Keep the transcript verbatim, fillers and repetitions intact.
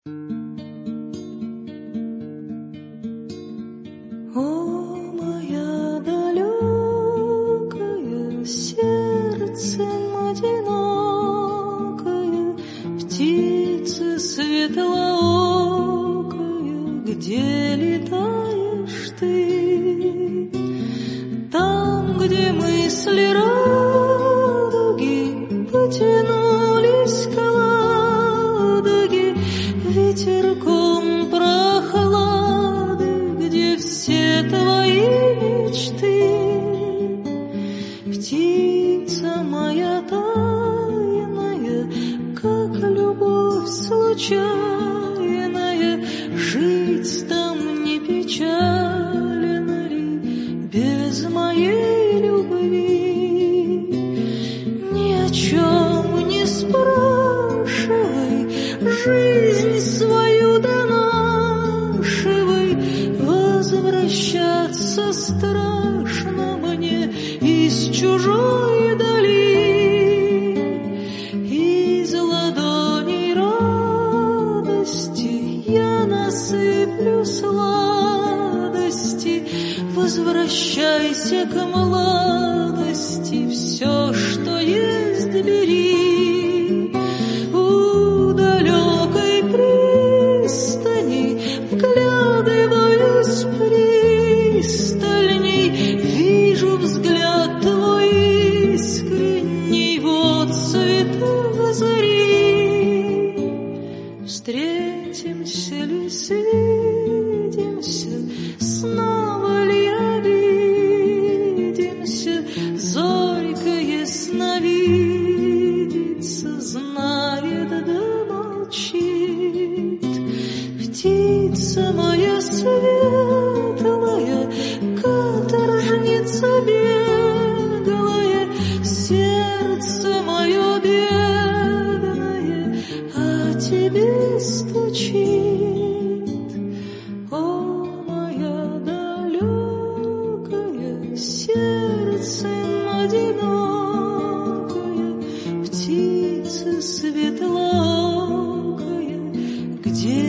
О, моя далекая, сердцем одинокая, птица светлоокая, где летаешь ты? Там, где мысли радуги потянулись к Ладоге, ветерком прохлады, где все твои мечты. Птица моя тайная, как любовь случайная, жить там не печально ли без моей любви? Ни о чем не спрашивай, жизнь свою донашивай, возвращаться страшно мне из чужой дали. Из ладоней радости я насыплю сладости. Возвращайся к молодости, все, что есть, бери. У далекой пристани вглядываюсь пристальней, вижу взгляд твой искренний в отцветах зари. Встретимся ли, свидимся, снова ли обидимся? Зорька ясновидица знает да молчит. Птица моя светлая, каторжница беглая, сердце мое бедное о тебе стучит. О, моя далекая, сердцем одинокая, птица светлокая, где